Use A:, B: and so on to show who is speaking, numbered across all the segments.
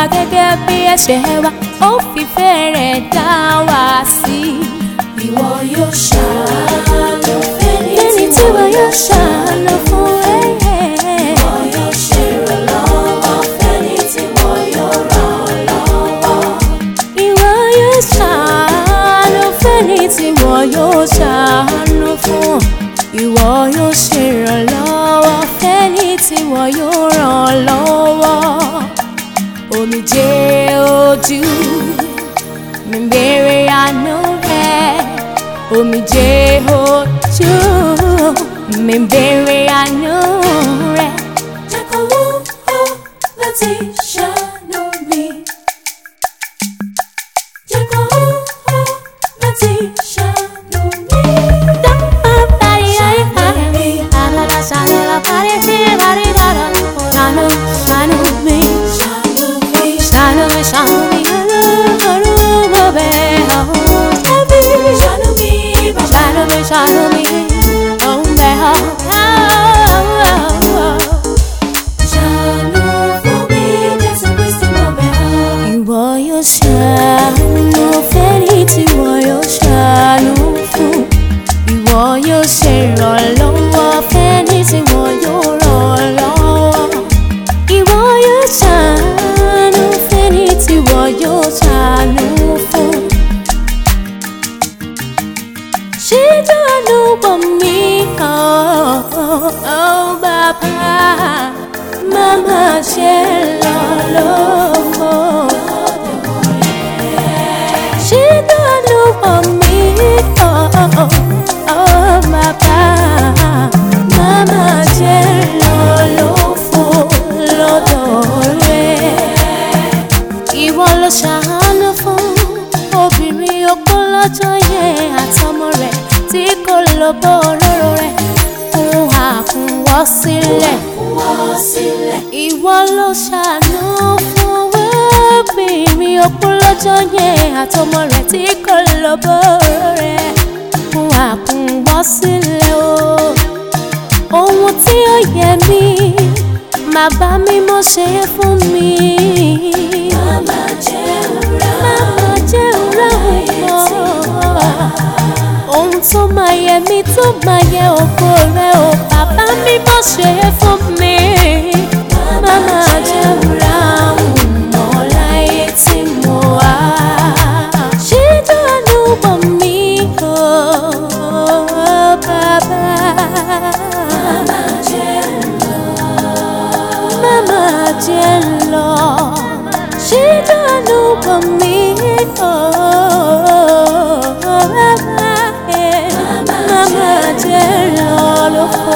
A: gẹ́gẹ́ bí ẹ̀ṣẹ̀ wa ó fìfẹ́ rẹ̀ dá wa sí.
B: Ìwọ yóò ṣàánú fẹ́ni
A: tí wọ́n yóò ṣàánú fún
B: Ìwọ yóò ṣèrànlọ́wọ́ fẹ́ni tí wọ́n yóò ràn lọ́wọ́.
A: Ìwọ yóò ṣàánú fẹ́ni tí wọ́n yóò ṣàánú fún. Ìwọ yóò ṣèrànlọ́wọ́ fẹ́ni tí wọ́n yóò ràn lọ́wọ́. Omijé ojú mi ń béèrè àánú rẹ. Omijé ojú mi ń béèrè àánú rẹ.
B: Jẹ́ kó wú ọ́ láti ṣàánú mi. Jẹ́ kó wú ọ́ láti ṣàánú mi.
A: Ìwọ yóò ṣàánú fẹ́ni tí wọ́n yóò ṣàánú fún. Ìwọ yóò ṣèrànlọ́wọ́ fẹ́ni tí wọ́n yóò ràn lọ́wọ́. Ìwọ yóò ṣàánú fẹ́ni tí wọ́n yóò ṣàánú fún. Ṣíjú àánú wò mí, bàbá, má má ṣe lọ lófo. Ṣíjú àánú wò mí, bàbá, má má ṣe lọ lófo lọ́dọ̀ rẹ. Ìwọ ló ṣàánú fún obìnrin opó lọ́jọ́ yẹn àtọmọ rẹ̀ tí kò lóbó olóró rẹ̀ fún àkúnwọ́sílẹ̀. Ìwọ ló ṣàánú fún obìnrin opó lọ́jọ́ yẹn àtọmọ rẹ̀ tí kò lóbó olóró rẹ̀ fún àkúnwọ́sílẹ̀. Ohun tí ó yẹ mí má bá mi mọ̀ ṣe fún mi.
B: Màmá jẹ́ òrà
A: ohun tó máa yẹ mí tó máa yẹ ògo rẹ o bàbá mi mọ̀ ṣe fún mi. Màmá jẹ́ òrà mọ̀ láyé tí mo wà. Ṣíjú àánú wò mí, bàbá.
B: Màmá jẹ́
A: Màmá jẹ́ lọ. Ṣíjú àánú wò mí, màmá jẹ́ lọ lóko.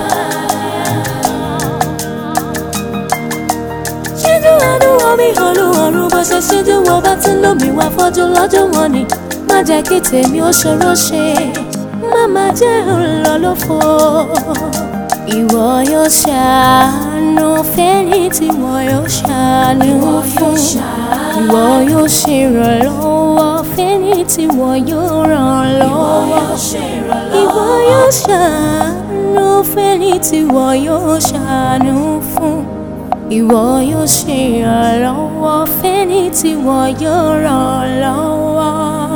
A: Ṣíjú àánú wò mí, Olúwarun bó ṣe ṣíjú wo bá ti lò mí wá fọ́jú lọ́jọ́ wọn ni. Má jẹ́ kí tèmi ó ṣòro ṣe, màmá jẹ́ lọ lófo. Ìwọ yóò ṣàánú fẹ́ni tí wọ́n yóò ṣàánú fún. Ìwọ yóò ṣèrànlọ́wọ́ fẹ́ni tí wọ́n yóò ràn lọ́wọ́. Ìwọ yóò ṣàánú fẹ́ni tí wọ́n yóò ṣàánú fún. Ìwọ yóò ṣèrànlọ́wọ́ fẹ́ni tí wọ́n yóò ràn lọ́wọ́.